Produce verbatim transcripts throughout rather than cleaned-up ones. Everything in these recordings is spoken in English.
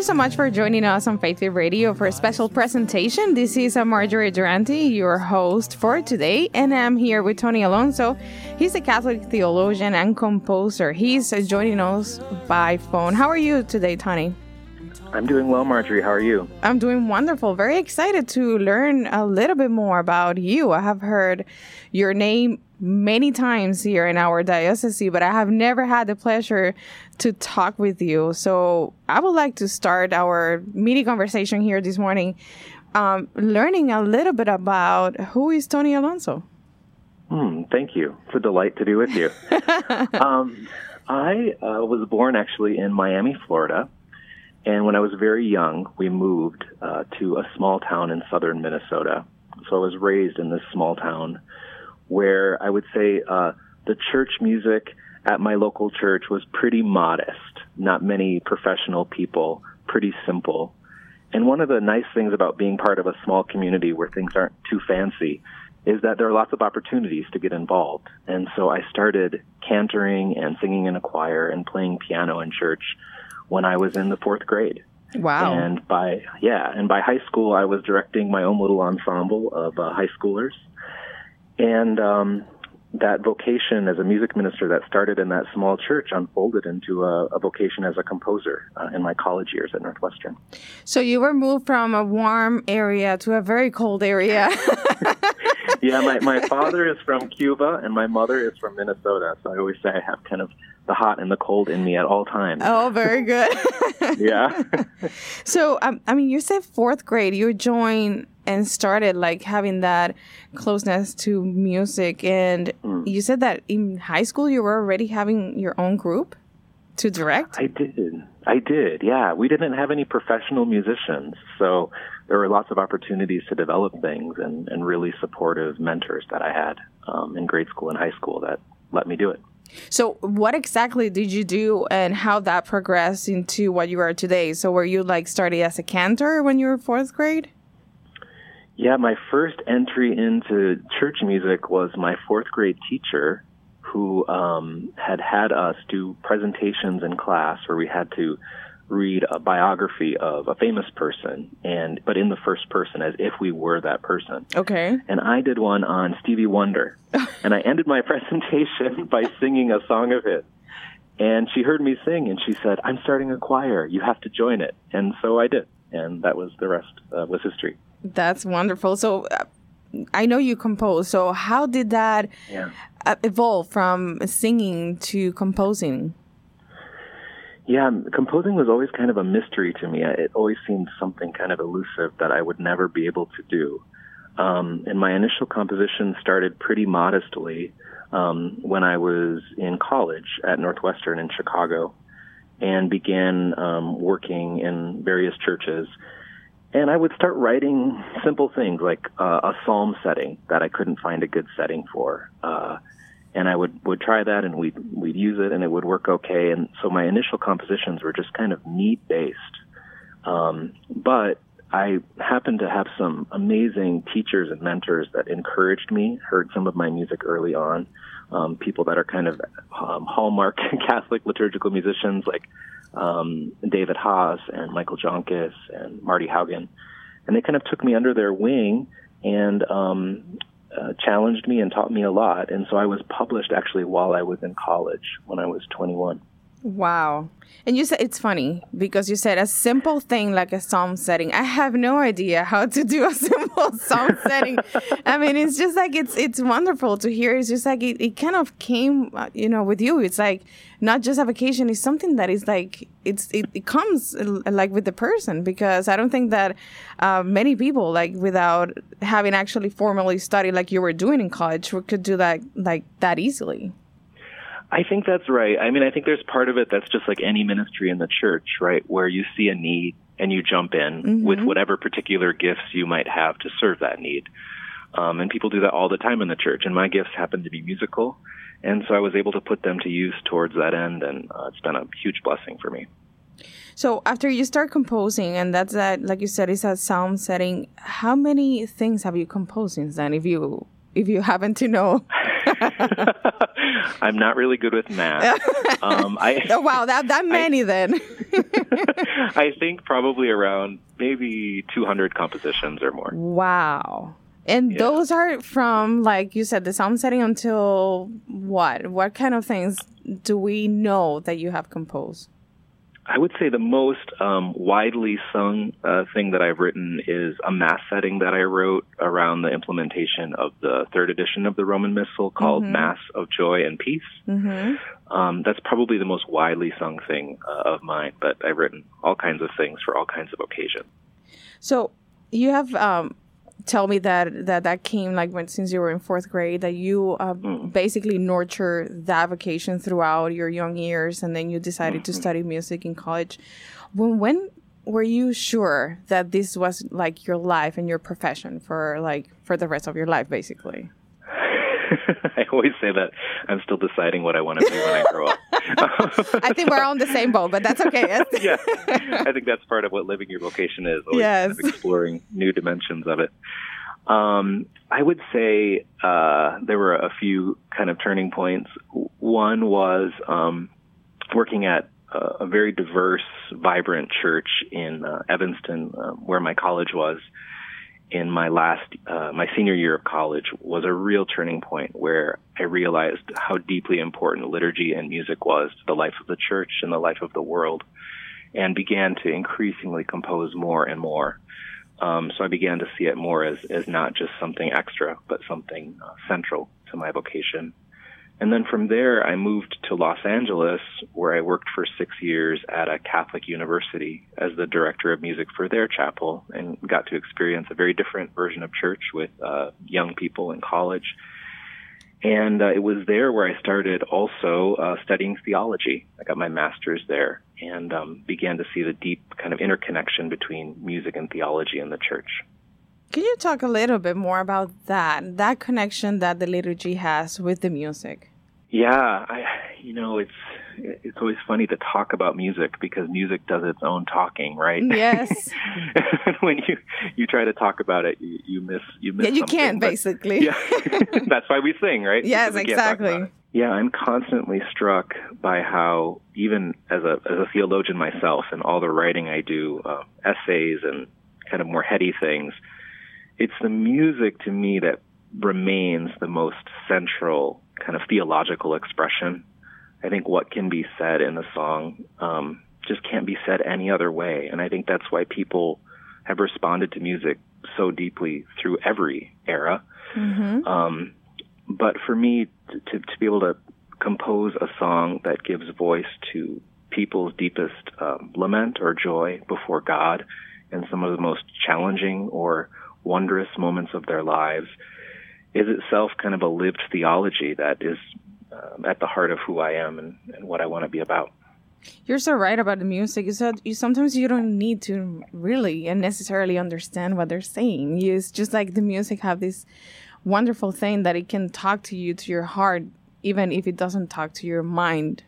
you so much for joining us on Faith Fit Radio for a special presentation. This is uh, Marjorie Durante, your host for today, and I'm here with Tony Alonso. He's a Catholic theologian and composer. He's uh, joining us by phone. How are you today, Tony? I'm doing well, Marjorie. How are you? I'm doing wonderful. Very excited to learn a little bit more about you. I have heard your name many times here in our diocese, but I have never had the pleasure to talk with you. So I would like to start our mini conversation here this morning, um, learning a little bit about who is Tony Alonso. Hmm, thank you. It's a delight to be with you. um, I uh, was born actually in Miami, Florida. And when I was very young, we moved uh, to a small town in southern Minnesota. So I was raised in this small town where I would say uh, the church music at my local church was pretty modest. Not many professional people, pretty simple. And one of the nice things about being part of a small community where things aren't too fancy is that there are lots of opportunities to get involved. And so I started cantering and singing in a choir and playing piano in church when I was in the fourth grade. Wow. And by, yeah, and by high school, I was directing my own little ensemble of uh, high schoolers. And um, that vocation as a music minister that started in that small church unfolded into a, a vocation as a composer uh, in my college years at Northwestern. So you were moved from a warm area to a very cold area. Yeah, my, my father is from Cuba and my mother is from Minnesota. So I always say I have kind of the hot and the cold in me at all times. Oh, very good. Yeah. So, um, I mean, you said fourth grade, you joined and started like having that closeness to music. And mm. you said that in high school, you were already having your own group to direct? I did. I did, yeah. We didn't have any professional musicians. So there were lots of opportunities to develop things and, and really supportive mentors that I had um, in grade school and high school that let me do it. So what exactly did you do and how that progressed into what you are today? So were you like starting as a cantor when you were fourth grade? Yeah, my first entry into church music was my fourth grade teacher who um, had had us do presentations in class where we had to read a biography of a famous person, and but in the first person as if we were that person. Okay. And I did one on Stevie Wonder, and I ended my presentation by singing a song of his. And she heard me sing, and she said, "I'm starting a choir. You have to join it." And so I did, and that was the rest uh, was history. That's wonderful. So uh, I know you compose. So how did that yeah. uh, evolve from singing to composing? Yeah, composing was always kind of a mystery to me. It always seemed something kind of elusive that I would never be able to do. Um, and my initial composition started pretty modestly um, when I was in college at Northwestern in Chicago and began um, working in various churches. And I would start writing simple things like uh, a psalm setting that I couldn't find a good setting for. Uh, and I would, would try that and we'd, we'd use it and it would work okay. And so my initial compositions were just kind of need-based. Um, but I happened to have some amazing teachers and mentors that encouraged me, heard some of my music early on, um, people that are kind of um, hallmark Catholic liturgical musicians like um, David Haas and Michael Jonkis and Marty Haugen. And they kind of took me under their wing and um, uh, challenged me and taught me a lot. And so I was published actually while I was in college when I was twenty-one. Wow. And you said it's funny because you said a simple thing like a psalm setting. I have no idea how to do a simple psalm setting. I mean, it's just like it's it's wonderful to hear. It's just like it, it kind of came, uh, you know, with you. It's like not just a vacation. It's something that is like it's it, it comes uh, like with the person, because I don't think that uh, many people like without having actually formally studied like you were doing in college could do that like that easily. I think that's right. I mean, I think there's part of it that's just like any ministry in the church, right, where you see a need and you jump in mm-hmm. with whatever particular gifts you might have to serve that need. Um, and people do that all the time in the church. And my gifts happen to be musical. And so I was able to put them to use towards that end. And uh, it's been a huge blessing for me. So after you start composing, and that's that, like you said, it's a psalm setting, how many things have you composed since then, if you if you happen to know? I'm not really good with math. Um, I, oh, wow, that, that many I, then. I think probably around maybe two hundred compositions or more. Wow. And yeah. those are from, like you said, the sound setting until what? What kind of things do we know that you have composed? I would say the most um, widely sung uh, thing that I've written is a Mass setting that I wrote around the implementation of the third edition of the Roman Missal called mm-hmm. Mass of Joy and Peace. Mm-hmm. Um, that's probably the most widely sung thing uh, of mine, but I've written all kinds of things for all kinds of occasions. So you have... Um tell me that, that that came like when since you were in fourth grade, that you uh, mm. basically nurture that vocation throughout your young years, and then you decided mm-hmm. to study music in college. When when were you sure that this was like your life and your profession for like for the rest of your life, basically? I always say that I'm still deciding what I want to be when I grow up. I think we're on the same boat, but that's okay. Yes. Yeah, I think that's part of what living your vocation is, always yes. kind of exploring new dimensions of it. Um, I would say uh, there were a few kind of turning points. One was um, working at a, a very diverse, vibrant church in uh, Evanston, uh, where my college was. In my last, uh, my senior year of college was a real turning point where I realized how deeply important liturgy and music was to the life of the church and the life of the world, and began to increasingly compose more and more. Um, so I began to see it more as, as not just something extra, but something uh, central to my vocation. And then from there, I moved to Los Angeles, where I worked for six years at a Catholic university as the director of music for their chapel, and got to experience a very different version of church with uh, young people in college. And uh, it was there where I started also uh, studying theology. I got my master's there and um, began to see the deep kind of interconnection between music and theology in the church. Can you talk a little bit more about that, that connection that the liturgy has with the music? Yeah, I, you know, it's it's always funny to talk about music because music does its own talking, right? Yes. When you, you try to talk about it, you, you miss you miss. Yeah, you something, can't but, basically. Yeah, that's why we sing, right? Yes, exactly. Yeah, I'm constantly struck by how, even as a as a theologian myself, and all the writing I do, uh, essays and kind of more heady things, it's the music to me that remains the most central kind of theological expression. I think what can be said in the song um, just can't be said any other way. And I think that's why people have responded to music so deeply through every era. Mm-hmm. Um, but for me, to, to be able to compose a song that gives voice to people's deepest um, lament or joy before God in some of the most challenging or wondrous moments of their lives is itself kind of a lived theology that is um, at the heart of who I am and, and what I want to be about. You're so right about the music. You said you sometimes you don't need to really and necessarily understand what they're saying. You, it's just like the music have this wonderful thing that it can talk to you, to your heart, even if it doesn't talk to your mind.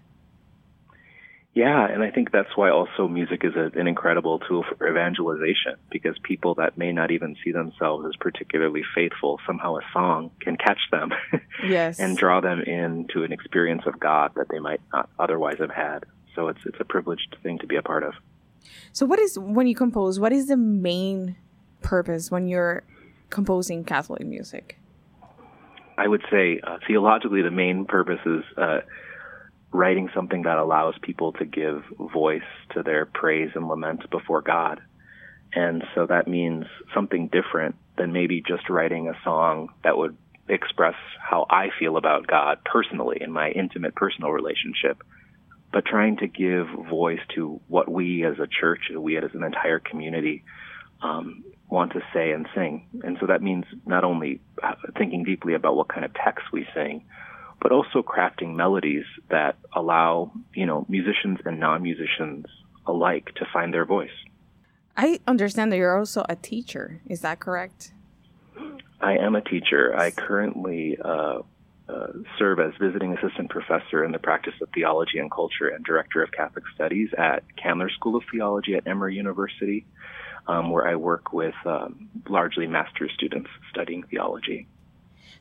Yeah, and I think that's why also music is a, an incredible tool for evangelization, because people that may not even see themselves as particularly faithful, somehow a song can catch them yes. and draw them into an experience of God that they might not otherwise have had. So it's it's a privileged thing to be a part of. So what is, when you compose, what is the main purpose when you're composing Catholic music? I would say uh, theologically the main purpose is uh, writing something that allows people to give voice to their praise and lament before God. And so that means something different than maybe just writing a song that would express how I feel about God personally in my intimate personal relationship, but trying to give voice to what we as a church, we as an entire community, um, want to say and sing. And so that means not only thinking deeply about what kind of text we sing, but also crafting melodies that allow, you know, musicians and non-musicians alike to find their voice. I understand that you're also a teacher. Is that correct? I am a teacher. I currently uh, uh, serve as visiting assistant professor in the practice of theology and culture and director of Catholic studies at Candler School of Theology at Emory University, um, where I work with um, largely master's students studying theology.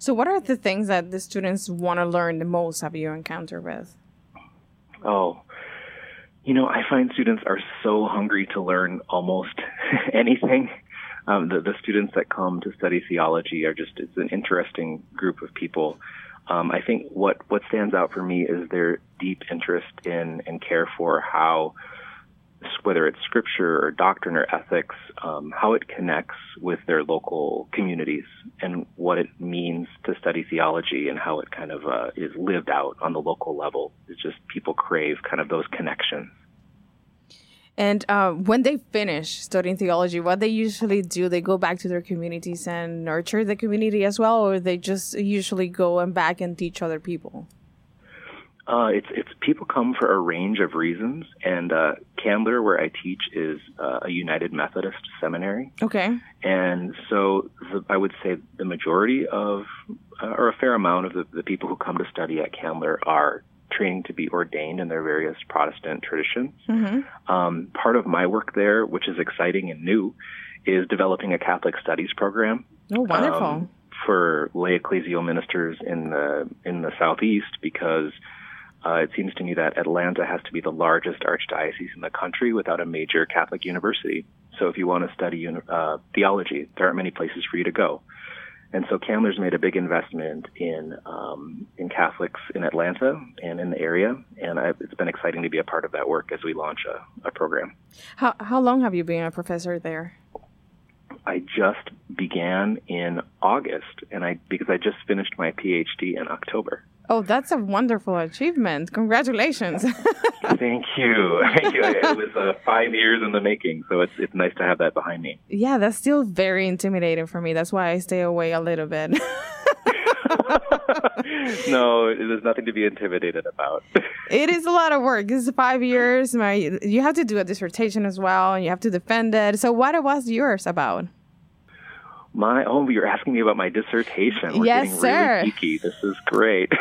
So what are the things that the students want to learn the most have you encountered with? Oh, you know, I find students are so hungry to learn almost anything. Um, the, the students that come to study theology are just, it's an interesting group of people. Um, I think what, what stands out for me is their deep interest in and care for how, whether it's scripture or doctrine or ethics, um, how it connects with their local communities and what it means to study theology and how it kind of uh, is lived out on the local level. It's just people crave kind of those connections. And uh, when they finish studying theology, what they usually do, they go back to their communities and nurture the community as well, or they just usually go and back and teach other people? Uh, it's it's people come for a range of reasons, and uh, Candler, where I teach, is uh, a United Methodist seminary. Okay. And so the, I would say the majority of, uh, or a fair amount of the, the people who come to study at Candler are training to be ordained in their various Protestant traditions. Mm-hmm. Um, part of my work there, which is exciting and new, is developing a Catholic studies program. Oh, wonderful. Um, for lay ecclesial ministers in the in the Southeast, because uh, it seems to me that Atlanta has to be the largest archdiocese in the country without a major Catholic university. So if you want to study uh, theology, there aren't many places for you to go. And so Candler's made a big investment in um, in Catholics in Atlanta and in the area, and I, it's been exciting to be a part of that work as we launch a, a program. How how long have you been a professor there? I just began in August, and I because I just finished my PhD in October. Oh, that's a wonderful achievement! Congratulations. Thank you. Thank you. It was uh, five years in the making, so it's it's nice to have that behind me. Yeah, that's still very intimidating for me. That's why I stay away a little bit. No, there's nothing to be intimidated about. It is a lot of work. It's five years. My, you have to do a dissertation as well, and you have to defend it. So what was yours about? My oh, you're asking me about my dissertation. We're yes, getting sir. Really geeky. This is great.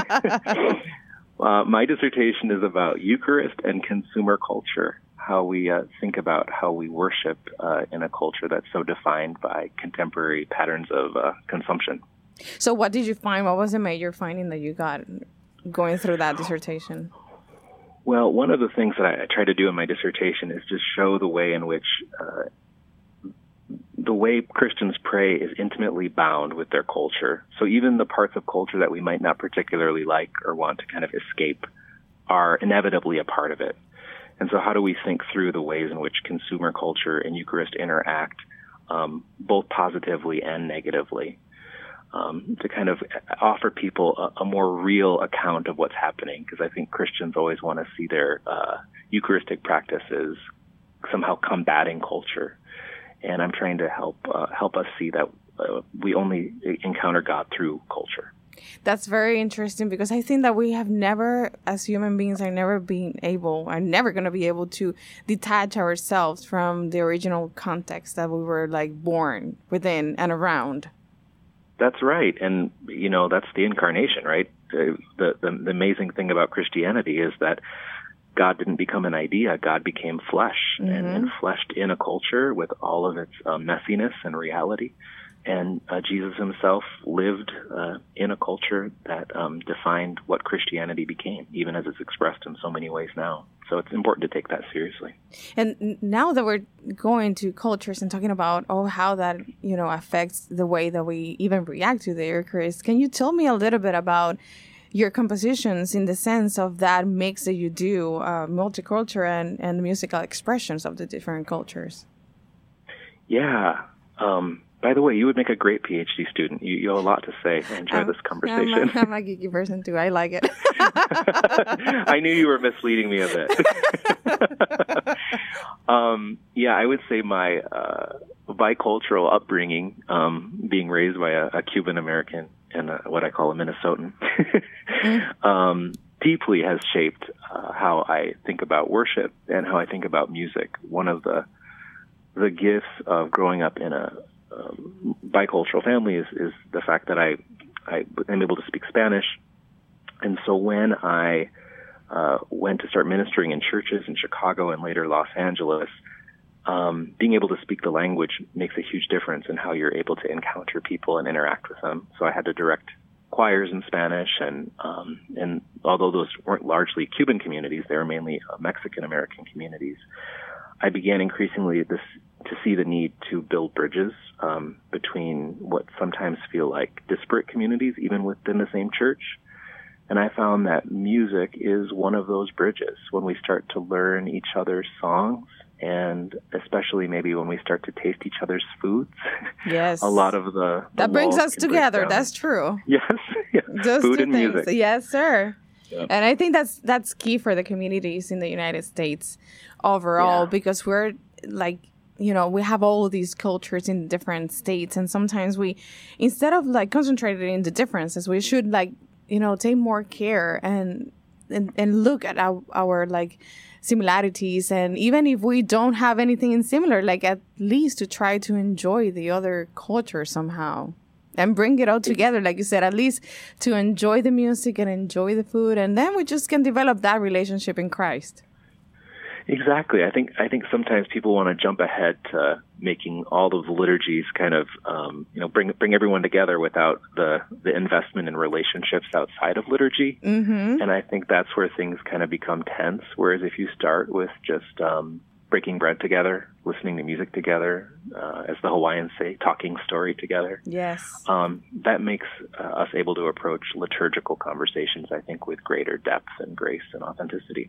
uh, my dissertation is about Eucharist and consumer culture. How we uh, think about how we worship uh, in a culture that's so defined by contemporary patterns of uh, consumption. So, what did you find? What was the major finding that you got going through that dissertation? Well, one of the things that I, I try to do in my dissertation is just show the way in which uh, the way Christians pray is intimately bound with their culture. So even the parts of culture that we might not particularly like or want to kind of escape are inevitably a part of it. And so how do we think through the ways in which consumer culture and Eucharist interact, um, both positively and negatively, um, to kind of offer people a, a more real account of what's happening? Because I think Christians always want to see their uh, Eucharistic practices somehow combating culture. And I'm trying to help uh, help us see that uh, we only encounter God through culture. That's very interesting, because I think that we have never, as human beings, are never being able, are never going to be able to detach ourselves from the original context that we were like born within and around. That's right. And, you know, that's the incarnation, right? The, the, the amazing thing about Christianity is that God didn't become an idea. God became flesh, mm-hmm. and, and fleshed in a culture with all of its uh, messiness and reality. And uh, Jesus himself lived uh, in a culture that um, defined what Christianity became, even as it's expressed in so many ways now. So it's important to take that seriously. And now that we're going to cultures and talking about oh how that you know affects the way that we even react to the Eucharist, can you tell me a little bit about your compositions in the sense of that mix that you do, uh, multicultural and, and musical expressions of the different cultures? Yeah. Um, by the way, you would make a great PhD student. You, you have a lot to say. I enjoy um, this conversation. I'm a, I'm a geeky person, too. I like it. I knew you were misleading me a bit. um, yeah, I would say my uh, bicultural upbringing, um, being raised by a, a Cuban-American and a, what I call a Minnesotan, mm. um, deeply has shaped uh, how I think about worship and how I think about music. One of the the gifts of growing up in a um, bicultural family is, is the fact that I, I am able to speak Spanish. And so when I uh, went to start ministering in churches in Chicago and later Los Angeles, um, being able to speak the language makes a huge difference in how you're able to encounter people and interact with them. So I had to direct choirs in Spanish, and um, and although those weren't largely Cuban communities, they were mainly uh, Mexican American communities. I began increasingly this to see the need to build bridges um, between what sometimes feel like disparate communities, even within the same church. And I found that music is one of those bridges when we start to learn each other's songs, and especially maybe when we start to taste each other's foods. Yes. A lot of the, the that brings us together. That's true. Yes. Yeah. Those Food two and things. music. Yes, sir. Yep. And I think that's that's key for the communities in the United States overall, Yeah. because we're like, you know, we have all of these cultures in different states, and sometimes we, instead of like concentrating in the differences, we should like, you know, take more care and and, and look at our, our like similarities, and even if we don't have anything in similar, like at least to try to enjoy the other culture somehow and bring it all together, like you said, at least to enjoy the music and enjoy the food, and then we just can develop that relationship in Christ. Exactly. I think I think sometimes people want to jump ahead to making all of the liturgies kind of um, you know bring bring everyone together without the the investment in relationships outside of liturgy. Mm-hmm. And I think that's where things kind of become tense. Whereas if you start with just um, breaking bread together, listening to music together, uh, as the Hawaiians say, talking story together. Yes. Um, that makes uh, us able to approach liturgical conversations, I think, with greater depth and grace and authenticity.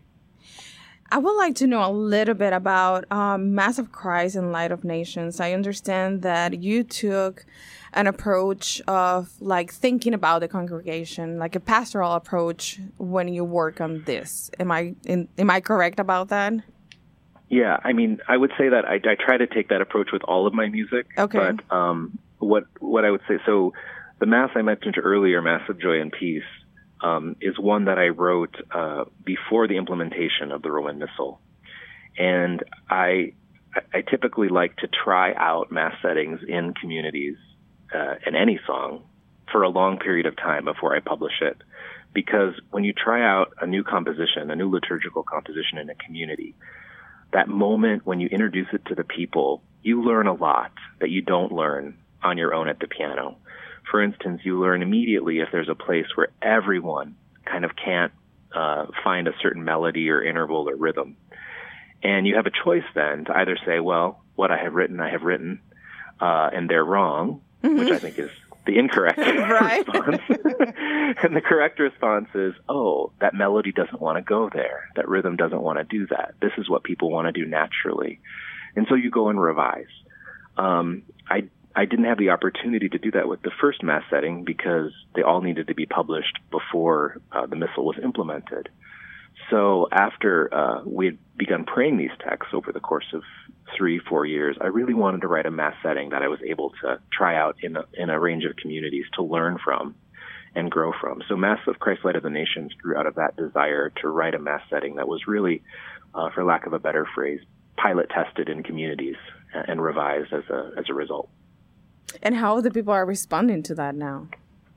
I would like to know a little bit about um, Mass of Christ and Light of Nations. I understand that you took an approach of like thinking about the congregation, like a pastoral approach when you work on this. Am I in, am I correct about that? Yeah, I mean, I would say that I, I try to take that approach with all of my music. Okay. But um, what what I would say, so the Mass I mentioned earlier, Mass of Joy and Peace, Um, is one that I wrote uh, before the implementation of the Roman Missal. And I I typically like to try out Mass settings in communities uh, in any song for a long period of time before I publish it. Because when you try out a new composition, a new liturgical composition in a community, that moment when you introduce it to the people, you learn a lot that you don't learn on your own at the piano. For instance, you learn immediately if there's a place where everyone kind of can't uh, find a certain melody or interval or rhythm. And you have a choice then to either say, well, what I have written, I have written, uh, and they're wrong, mm-hmm. which I think is the incorrect response. And the correct response is, oh, that melody doesn't want to go there. That rhythm doesn't want to do that. This is what people want to do naturally. And so you go and revise. Um, I I didn't have the opportunity to do that with the first Mass setting because they all needed to be published before uh, the Missal was implemented. So after uh, we had begun praying these texts over the course of three, four years, I really wanted to write a Mass setting that I was able to try out in a, in a range of communities to learn from and grow from. So Mass of Christ, Light of the Nations grew out of that desire to write a Mass setting that was really, uh, for lack of a better phrase, pilot tested in communities and revised as a as a result. And how the people are responding to that now?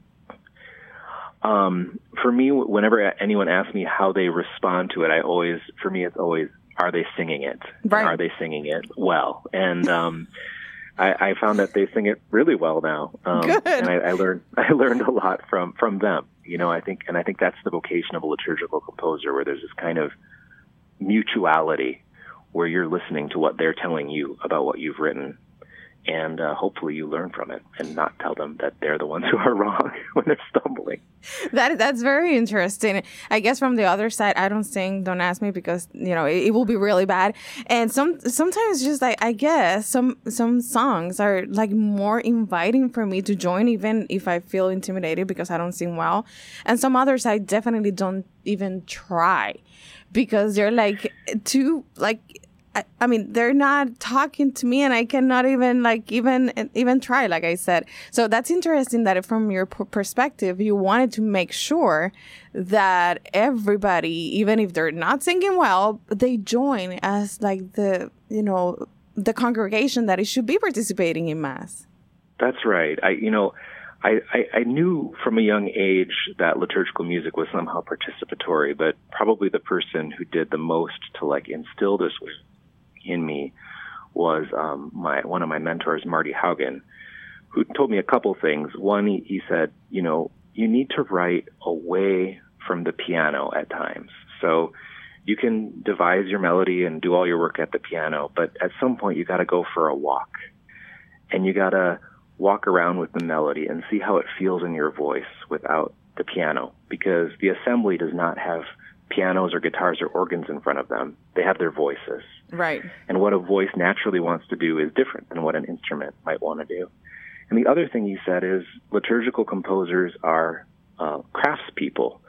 Um, for me, whenever anyone asks me how they respond to it, I always, for me, it's always, are they singing it? Right. Are they singing it well? And um, I, I found that they sing it really well now. Um, Good. And I, I learned, I learned a lot from from them. You know, I think, and I think that's the vocation of a liturgical composer, where there's this kind of mutuality, where you're listening to what they're telling you about what you've written. And uh, hopefully you learn from it and not tell them that they're the ones who are wrong when they're stumbling. That That's very interesting. I guess from the other side, I don't sing, don't ask me, because, you know, it, it will be really bad. And some sometimes just like, I guess some some songs are like more inviting for me to join, even if I feel intimidated because I don't sing well. And some others I definitely don't even try because they're like too like... I mean, they're not talking to me, and I cannot even like even even try, like I said. So that's interesting that from your p- perspective, you wanted to make sure that everybody, even if they're not singing well, they join as like the, you know, the congregation that it should be participating in Mass. That's right. I, you know, I, I, I knew from a young age that liturgical music was somehow participatory, but probably the person who did the most to like instill this in me was um, my one of my mentors, Marty Haugen, who told me a couple things. One, he, he said, you know, you need to write away from the piano at times. So you can devise your melody and do all your work at the piano, but at some point you got to go for a walk, and you got to walk around with the melody and see how it feels in your voice without the piano, because the assembly does not have pianos or guitars or organs in front of them. They have their voices. Right. And what a voice naturally wants to do is different than what an instrument might want to do. And the other thing he said is liturgical composers are uh, craftspeople.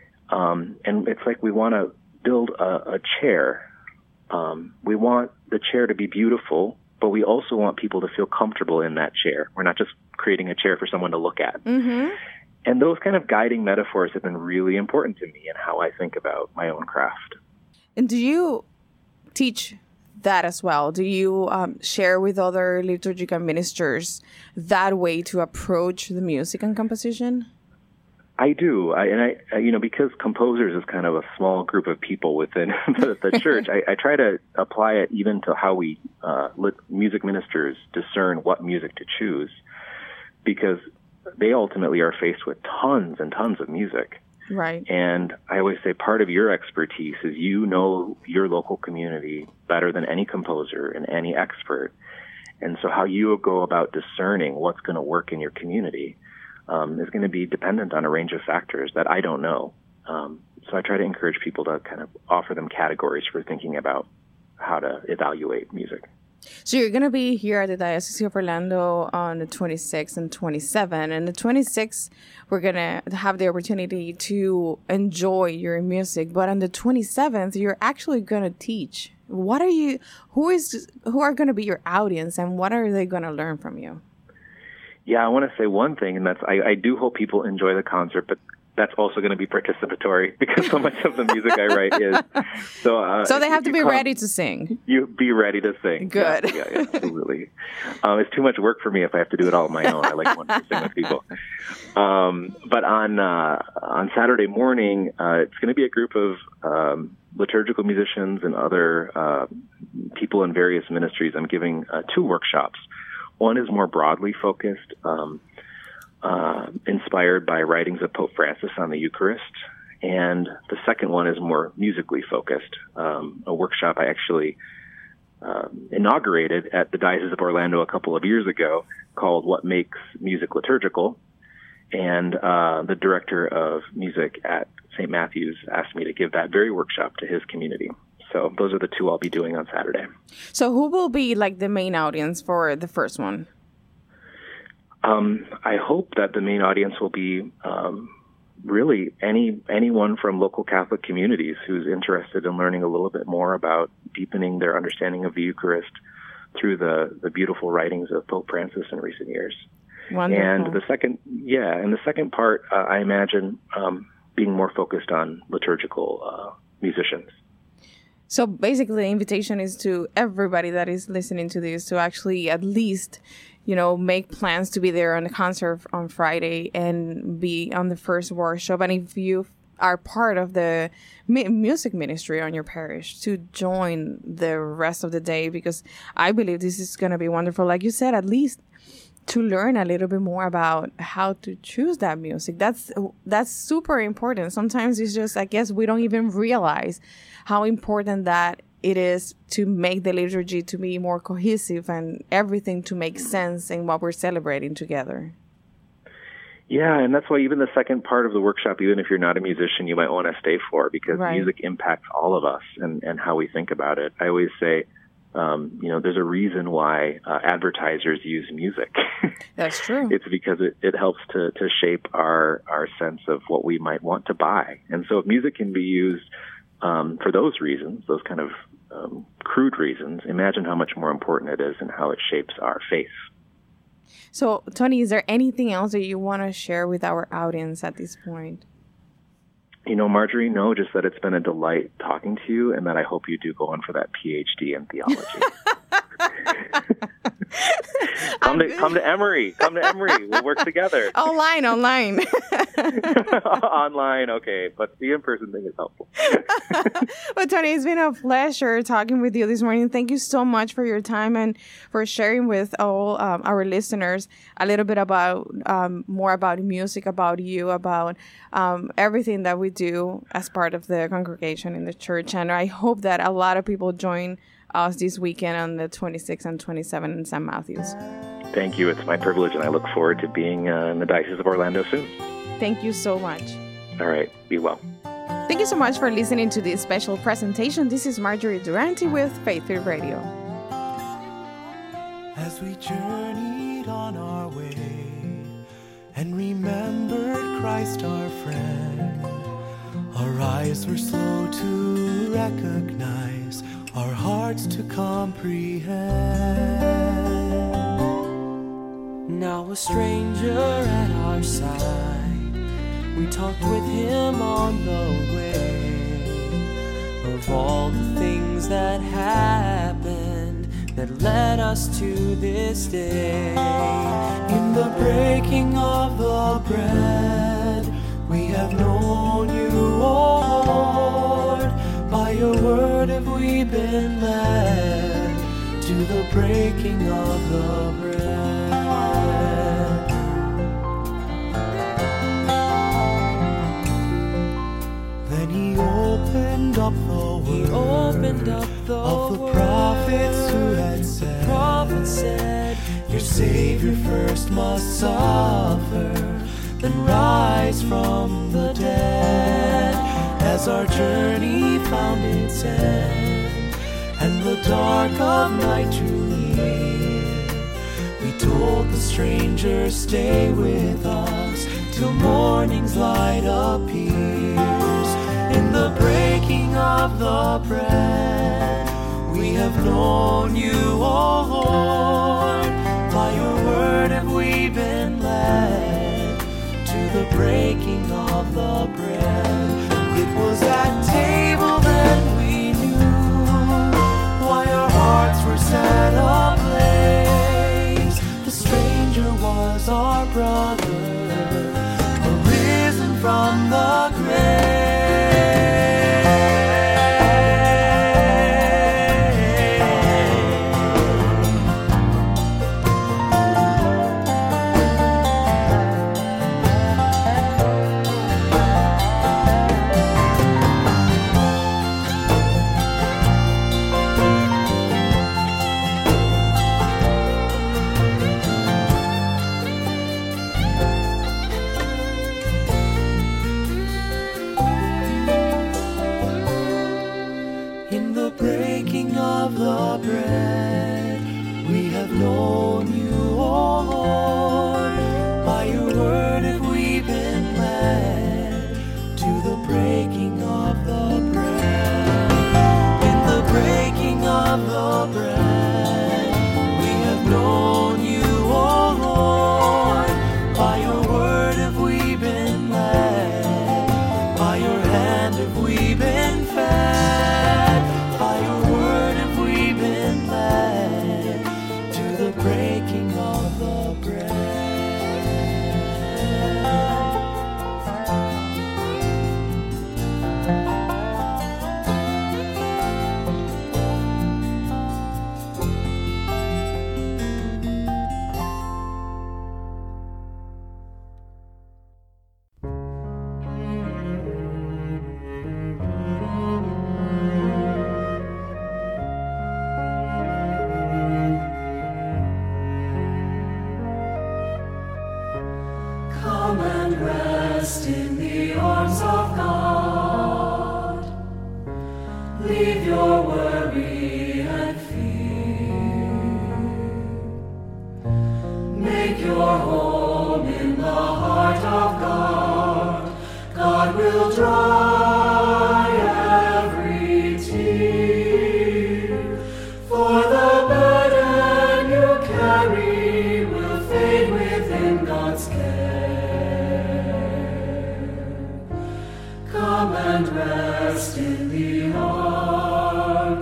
Um, and it's like we want to build a, a chair. Um, we want the chair to be beautiful, but we also want people to feel comfortable in that chair. We're not just creating a chair for someone to look at. Mm-hmm. And those kind of guiding metaphors have been really important to me in how I think about my own craft. And do you teach that as well? Do you um, share with other liturgical ministers that way to approach the music and composition? I do. I, and I, you know, because composers is kind of a small group of people within the, the church, I, I try to apply it even to how we, uh, lit, music ministers discern what music to choose, because they ultimately are faced with tons and tons of music. Right. And I always say part of your expertise is you know your local community better than any composer and any expert. And so how you go about discerning what's going to work in your community um, is going to be dependent on a range of factors that I don't know. Um, so I try to encourage people to kind of offer them categories for thinking about how to evaluate music. So you're going to be here at the Diocese of Orlando on the twenty-sixth and twenty-seventh. And the twenty-sixth, we're going to have the opportunity to enjoy your music. But on the twenty-seventh, you're actually going to teach. What are you, who is, who are going to be your audience, and what are they going to learn from you? Yeah, I want to say one thing, and that's I, I do hope people enjoy the concert, but that's also going to be participatory because so much of the music I write is. So uh, so they have to be come, ready to sing. You be ready to sing. Good. Yeah, yeah, yeah absolutely. um, it's too much work for me if I have to do it all on my own. I like wanting to sing with people. Um, but on uh, on Saturday morning, uh, it's going to be a group of um, liturgical musicians and other uh, people in various ministries. I'm giving uh, two workshops. One is more broadly focused, um, uh, inspired by writings of Pope Francis on the Eucharist. And the second one is more musically focused, um, a workshop I actually uh, inaugurated at the Diocese of Orlando a couple of years ago called What Makes Music Liturgical. And uh, the director of music at Saint Matthew's asked me to give that very workshop to his community. So those are the two I'll be doing on Saturday. So who will be like the main audience for the first one? Um, I hope that the main audience will be um, really any anyone from local Catholic communities who's interested in learning a little bit more about deepening their understanding of the Eucharist through the, the beautiful writings of Pope Francis in recent years. Wonderful. And the second, yeah, and the second part, uh, I imagine um, being more focused on liturgical uh, musicians. So basically, the invitation is to everybody that is listening to this to actually at least, you know, make plans to be there on the concert on Friday and be on the first workshop. And if you are part of the music ministry on your parish, to join the rest of the day, because I believe this is going to be wonderful. Like you said, at least to learn a little bit more about how to choose that music. That's that's super important. Sometimes it's just, I guess, we don't even realize how important that it is to make the liturgy to be more cohesive and everything to make sense in what we're celebrating together. Yeah, and that's why even the second part of the workshop, even if you're not a musician, you might want to stay for, because right. music impacts all of us and, and how we think about it. I always say, Um, you know, there's a reason why uh, advertisers use music. That's true. It's because it, it helps to, to shape our, our sense of what we might want to buy. And so if music can be used um, for those reasons, those kind of um, crude reasons, imagine how much more important it is and how it shapes our faith. So, Tony, is there anything else that you want to share with our audience at this point? You know, Marjorie, no, just that it's been a delight talking to you, and that I hope you do go on for that P H D in theology. come to come to Emory. Come to Emory. We'll work together. Online, online. Online, okay, but the in-person thing is helpful. Well, Tony, it's been a pleasure talking with you this morning. Thank you so much for your time and for sharing with all um, our listeners a little bit about um, more about music, about you, about um, everything that we do as part of the congregation in the church. And I hope that a lot of people join us this weekend on the twenty-sixth and twenty-seventh in Saint Matthews. Thank you. It's my privilege, and I look forward to being uh, in the Diocese of Orlando soon. Thank you so much. All right. Be well. Thank you so much for listening to this special presentation. This is Marjorie Durante with Faithfield Radio. As we journeyed on our way and remembered Christ our friend, our eyes were slow to recognize, our hearts to comprehend. Now a stranger at our side, we talked with him on the way of all the things that happened that led us to this day. In the breaking of the bread, we have known you, O Lord. By your word have we been led to the breaking of the bread. Then he opened up the word, he opened up the of the word. Prophets who had said, the prophet said, your Savior first must suffer, then rise from the dead. As our journey found its end, and the dark of night drew near, we told the stranger, stay with us till morning's light appears. In the breaking of the bread, we have known you, O Lord. By your word have we been led to the breaking of the bread. It was at table that we knew why our hearts were set ablaze. The stranger was our brother, arisen from the grave.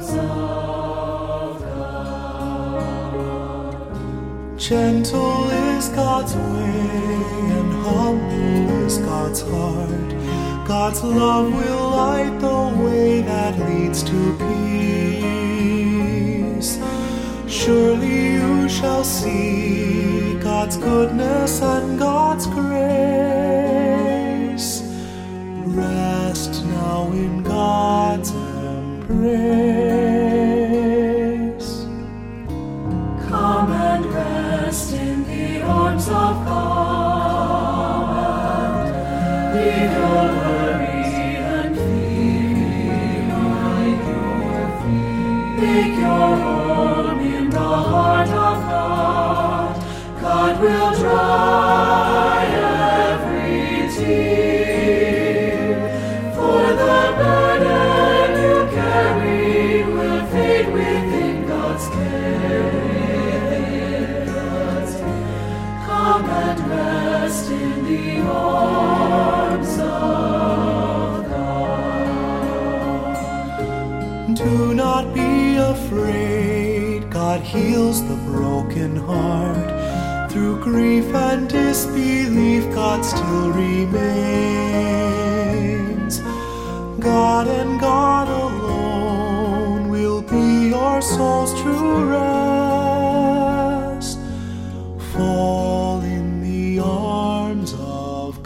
Gentle is God's way and humble is God's heart. God's love will light the way that leads to peace. Surely you shall see God's goodness and God's grace. Rest now in God's embrace. Come and rest in the arms of God. Leave your worry and fear behind your feet. Make your home in the heart of God. God will dry every tear. For the burden you carry will fade within God's care. Come and rest in the arms of God. Do not be afraid, God heals the broken heart. Through grief and disbelief, God still remains. God and God alone will be your soul's true rest. Fall in the arms of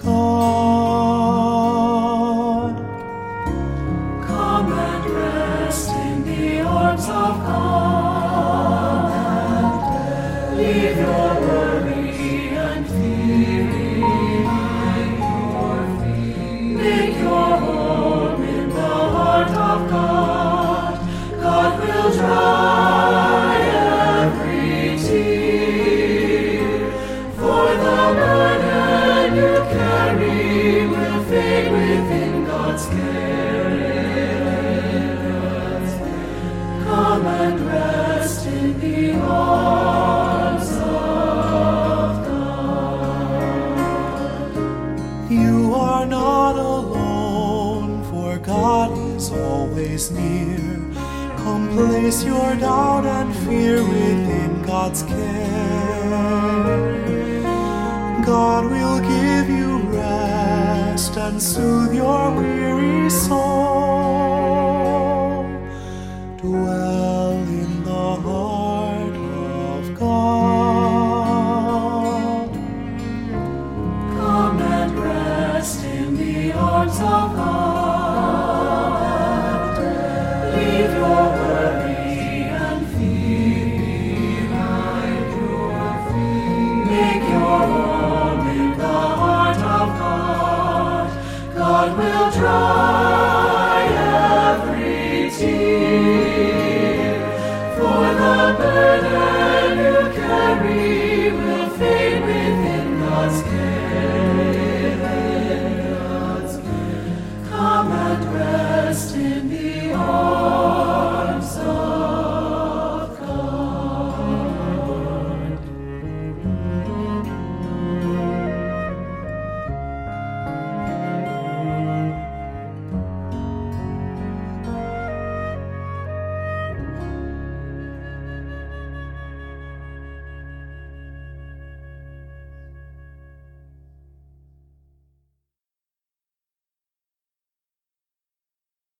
God. Come and rest in the arms of God. Leave your worry and fear behind your feet. Make your home in the heart of God. God will dry every tear. For the burden you carry will fade within God's care. Come and rest in the arms of God. You are not alone, for God is always near. Come place your doubt and fear within God's care. God will give you rest and soothe your weary soul. Dwell